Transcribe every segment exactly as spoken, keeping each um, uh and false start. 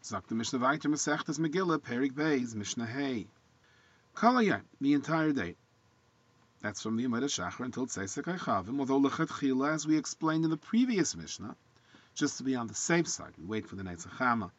Sagt the Mishnah weiter, Masechtas Megillah, Perik Beis, Mishnah Hey. Kalayim, the entire day. That's from the Yom Shachar until Tzeisek Chavim, although Lechatchila, as we explained in the previous Mishnah, just to be on the safe side, we wait for the Netzach Hama.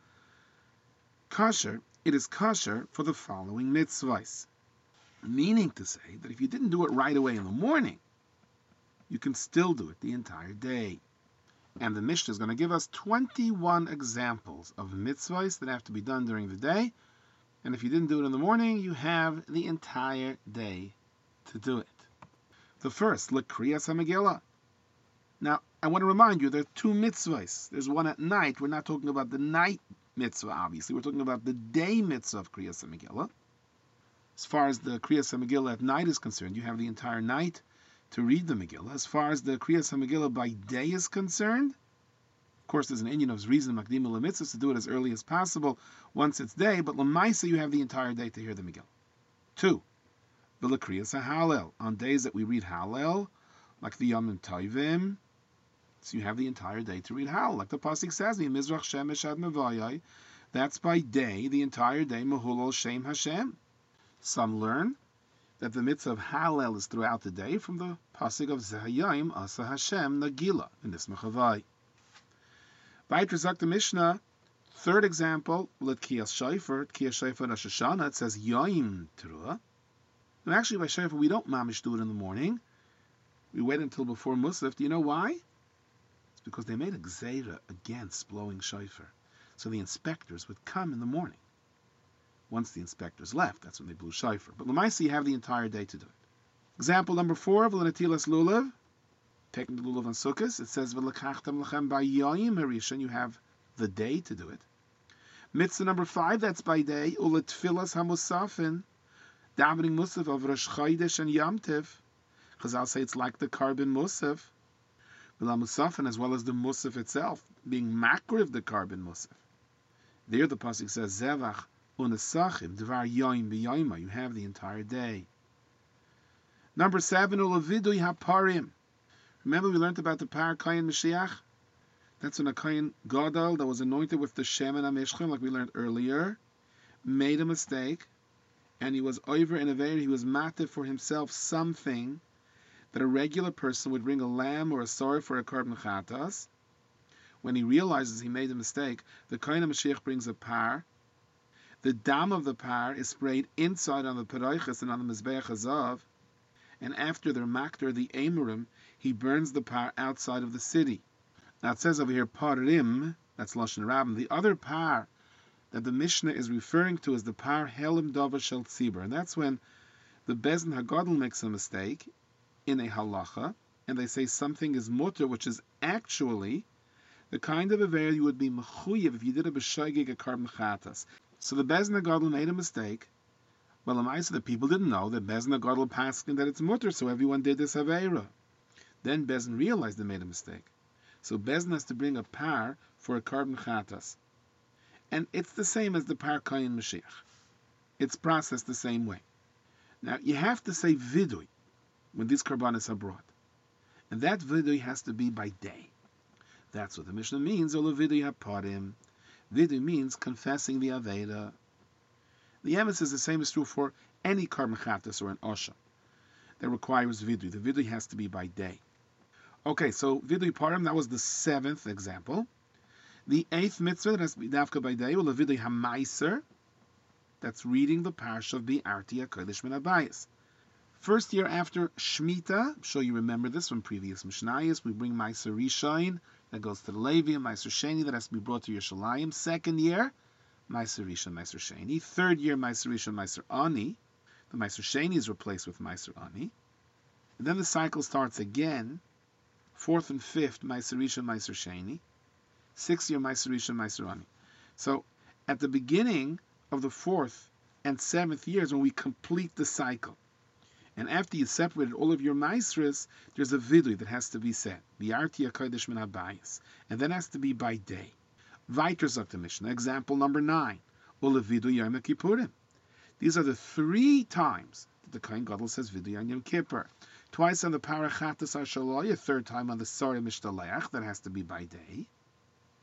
Kosher, it is kosher for the following mitzvahs. Meaning to say that if you didn't do it right away in the morning, you can still do it the entire day. And the Mishnah is going to give us twenty-one examples of mitzvahs that have to be done during the day. And if you didn't do it in the morning, you have the entire day to do it. The first, L'kriyas HaMegillah. Now, I want to remind you, there are two mitzvahs. There's one at night. We're not talking about the night mitzvah, obviously. We're talking about the day mitzvah of Kriyas HaMegillah. As far as the Kriyas HaMegillah at night is concerned, you have the entire night to read the Megillah. As far as the Kriyas HaMegillah by day is concerned, of course, there's an inyan of reason Makdim L'mitzvah to do it as early as possible once it's day, but L'maisa you have the entire day to hear the Megillah. Two, V'L'kriyas HaHallel. On days that we read Hallel, like the Yom Tovim, so you have the entire day to read Hallel. Like the Pasuk says, Mizrach Shemesh Ad Mevayai, that's by day, the entire day, Mahulol Shem Hashem. Some learn that the mitzvah of Hallel is throughout the day from the Pasuk of Zehayim Asa Hashem Nagila in this Mechavai. Weiter sagt the Mishnah, third example, let Kiyas Shofar, Kiyas Shofar Rosh Hashanah, it says Yoim Teruah. And actually by Shofar we don't mamish do it in the morning. We wait until before Musaf. Do you know why? It's because they made a gzeira against blowing Shofar. So the inspectors would come in the morning. Once the inspectors left, that's when they blew Shofar. But L'maisa you have the entire day to do it. Example number four, V'lenatilas Lulav. Taking the Lulav on Sukkot, it says V'lekachtam Lachem B'yoyim Harishan, you have the day to do it. Mitzvah number five, that's by day, Uletfilas HaMusafin, davening Musaf of Rosh Chodesh and Yom Tiv. Chazal say it's like the carbon Musaf. V'la Musafin, as well as the Musaf itself, being makriv the carbon Musaf. There the pasuk says Zevach Unesachim Dvar Yoim B'yoyma, you have the entire day. Number seven, Ulevidui HaParim. Remember we learned about the Par Kayin Mashiach? That's when a Kayin Gadol that was anointed with the Shemen HaMishchim, like we learned earlier, made a mistake, and he was over in a very, he was mative for himself something that a regular person would bring a lamb or a sorry for a korban chatas. When he realizes he made a mistake, the Kayin Mashiach brings a par. The dam of the par is sprayed inside on the Paraychas and on the Mizbeach Hazav, and after the Makter, the Amorim, he burns the par outside of the city. Now it says over here, parim, that's Lashon Rabbim. The other par that the Mishnah is referring to is the par Helim Dava Shel Tzibur. And that's when the Bezin Hagadol makes a mistake in a halacha, and they say something is mutter, which is actually the kind of aver you would be mechuyev if you did a b'shoigig a korban chatas. So the Bezin Hagadol made a mistake. Well, Lamaisa, the people didn't know that Bezin Hagadol passed that it's mutter, so everyone did this avera. Then Bezin realized they made a mistake. So Bezin has to bring a par for a korban chatas. And it's the same as the par Kayin Mashiach. It's processed the same way. Now, you have to say vidui when these korbanos are brought. And that vidui has to be by day. That's what the Mishnah means, Ola vidui haparim. Vidui means confessing the Aveda. The emes is the same is true for any korban chatas or an osha that requires vidui. The vidui has to be by day. Okay, so vidui parim, that was the seventh example. The eighth mitzvah that has to be dafka by day, well, the vidui hamaiser, that's reading the parsha of Bi'arti HaKodesh Min Habayis. First year after Shemitah, I'm sure you remember this from previous Mishnayos, we bring Meiser Rishon, that goes to the Levi, and Meiser Sheni, that has to be brought to Yerushalayim. Second year, Meiser Rishon, Meiser Sheni. Third year, Meiser Rishon, Meiser Ani. The Meiser Sheni is replaced with Meiser Ani. And then the cycle starts again. Fourth and fifth, Meiser Rishon, Meiser Sheni. Sixth year, Meiser Rishon, Meiser Ani. So, at the beginning of the fourth and seventh years, when we complete the cycle, and after you separated all of your Meisres, there's a vidui that has to be said. Bi'arti HaKodesh Min Habayis. And that has to be by day. Weiter sagt the Mishnah, example number nine. Ula vidui Yom Kippurim. These are the three times that the Kohen Gadol says vidui on Yom Kippur. Twice on the Parachatas HaShaloi, a third time on the Sari Mishtaleach, that has to be by day.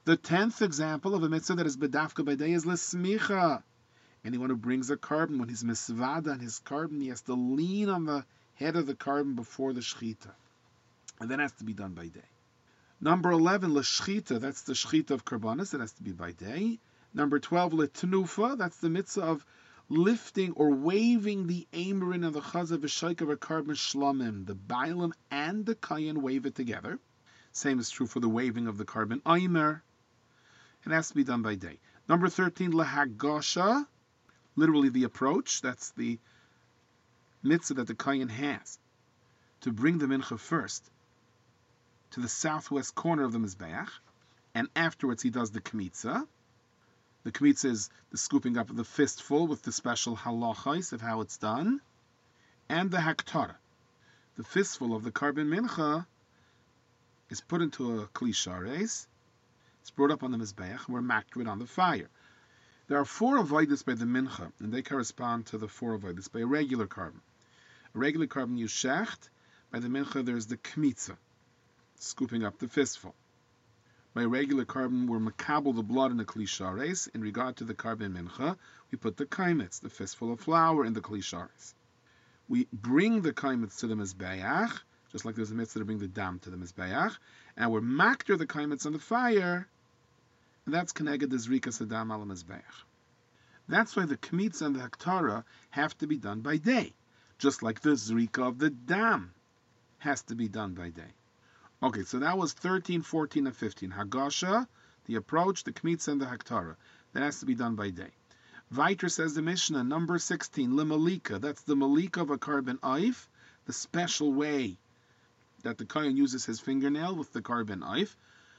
The tenth example of a mitzvah that is bedafka by day is l'smicha. Anyone who brings a carbon, when he's misvada on his carbon, he has to lean on the head of the carbon before the shechita. And that has to be done by day. Number eleven, l'shchita, that's the shechita of karbanis, it has to be by day. Number twelve, l'tenufa, that's the mitzvah of lifting or waving the amorin of the chazav v'shaik of a carbon shlamim. The bailam and the kayan wave it together. Same is true for the waving of the carbon aimer. It has to be done by day. Number thirteen, l'hagasha, literally the approach. That's the mitzvah that the kayan has to bring the mincha first to the southwest corner of the mizbeach, and afterwards he does the kmitza. The kmitza is the scooping up of the fistful with the special halachais of how it's done, and the haktara. The fistful of the carbon mincha is put into a kli shares. It's brought up on the mizbeach, and we're makrid on the fire. There are four avodas by the mincha, and they correspond to the four avodas by a regular carbon. A regular carbon you shecht. By the mincha there's the kmitza, scooping up the fistful. By a regular carbon, we're makabel the blood in the kli shares. In regard to the carbon mincha, we put the kaimitz, the fistful of flour, in the kli shares. We bring the kaimitz to the mizbeach, just like there's a mitzvah to bring the dam to the mizbeach, and we're makter the kaimitz on the fire, and that's keneged the zrika sadam al mizbeach. That's why the kmitza and the haktara have to be done by day, just like the zrika of the dam has to be done by day. Okay, so that was thirteen, fourteen, and fifteen. Hagasha, the approach, the kmitza, and the haktara. That has to be done by day. Viter says the Mishnah, number sixteen, lemalika. That's the malika of a carbon oif, the special way that the kohen uses his fingernail with the carbon oif.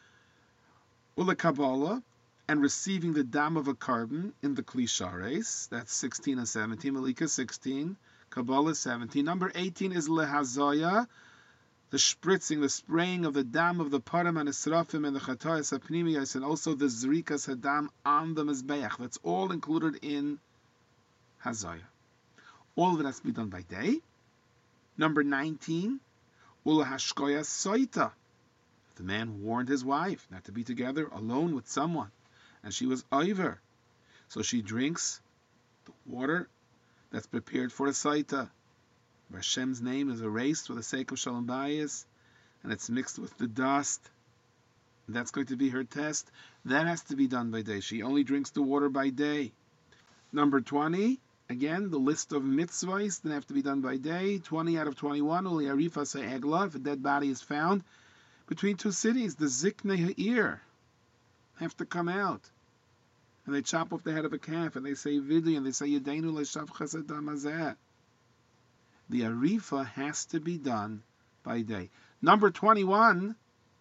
Ula kabbalah, and receiving the dam of a carbon in the kli shares. That's sixteen and seventeen. Malika sixteen, kabbalah seventeen. Number eighteen is lehazaya, the spritzing, the spraying of the dam of the param and esrafim and the chatayas apnimiyas, and also the zrikas hadam on the mizbeach. That's all included in hazaya. All of it has to be done by day. Number nineteen, ula hashkoya soita. The man warned his wife not to be together alone with someone, and she was over, so she drinks the water that's prepared for a saita. Where Hashem's name is erased for the sake of Shalom Bayis, and it's mixed with the dust. That's going to be her test. That has to be done by day. She only drinks the water by day. Number twenty, again, the list of mitzvahs that have to be done by day. twenty out of twenty-one, Uli Arifa Se'egla, if a dead body is found between two cities, the Ziknei Ha'ir have to come out. And they chop off the head of a calf, and they say Vidi, and they say Yedeinu Le'shav Chesed Damazeh. The Arifa has to be done by day. Number twenty-one,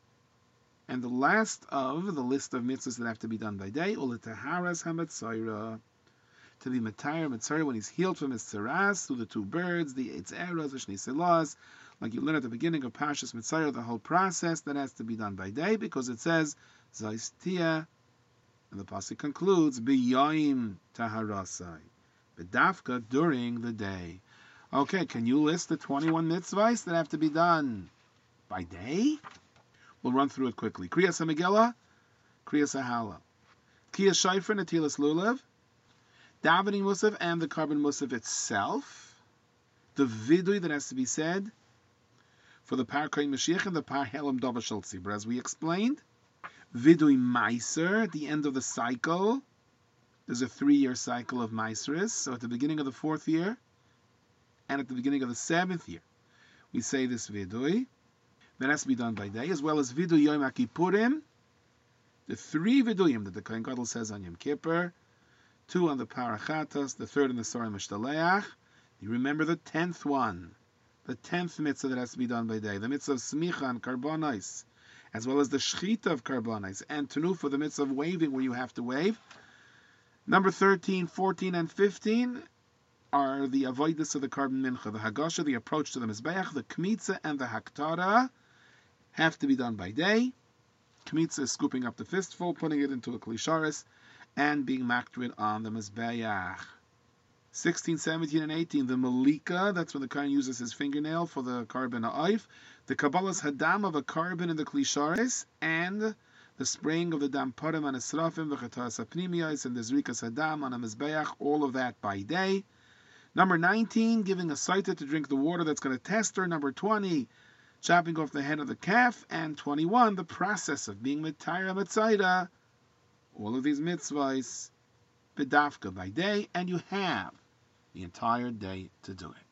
and the last of the list of mitzvahs that have to be done by day, Uletaharas HaMetzayra, to be Matayr Metzayra when he's healed from his tzaras, through the two birds, the Eitz Eras, the Shnei Selas, like you learn at the beginning of Parshas Metzayra, the whole process, that has to be done by day, because it says, Zaistia, and the pasuk concludes, B'yoim Taharasai, B'dafka, during the day. Okay, can you list the twenty-one mitzvahs that have to be done by day? We'll run through it quickly. Kriyas HaMegillah, Kriyas HaHala, Kiyas Shofar, Natilas Lulav, Davening Musaf and the carbon Musaf itself, the vidui that has to be said for the Par Kohen Mashiach and the Par Helam Dova Shel Tzibur, as we explained. Vidui Meiser, at the end of the cycle. There's a three-year cycle of Meiseris, so at the beginning of the fourth year, and at the beginning of the seventh year, we say this vidui. That has to be done by day, as well as vidui Yom HaKippurim, the three viduyim that the Kohen Gadol says on Yom Kippur, two on the Parachatas, the third on the Sarah Mishtaleach. You remember the tenth one, the tenth mitzvah that has to be done by day, the mitzvah of Smicha and Karbonis, as well as the Shechita of Karbonis, and Tenufa, the mitzvah of waving, where you have to wave. Number thirteen, fourteen, and fifteen are the avoidus of the carbon mincha, the hagasha, the approach to the mizbeach, the kmitza, and the haktara have to be done by day. Kmitza is scooping up the fistful, putting it into a klisharis, and being makrid on the mizbeach. sixteen, seventeen, and eighteen, the malika, that's when the kohen uses his fingernail for the carbon ha'oif, the kabbalas hadam of a carbon in the klisharis, and the spraying of the dam parim and esrafim, v'chetas apnimiyos, and the zrikas hadam on a mizbeach, all of that by day. Number nineteen, giving a saita to drink the water that's going to test her. Number twenty, chopping off the head of the calf. And twenty-one, the process of being mitayra mitzaida. All of these mitzvahs, bedafka by day, and you have the entire day to do it.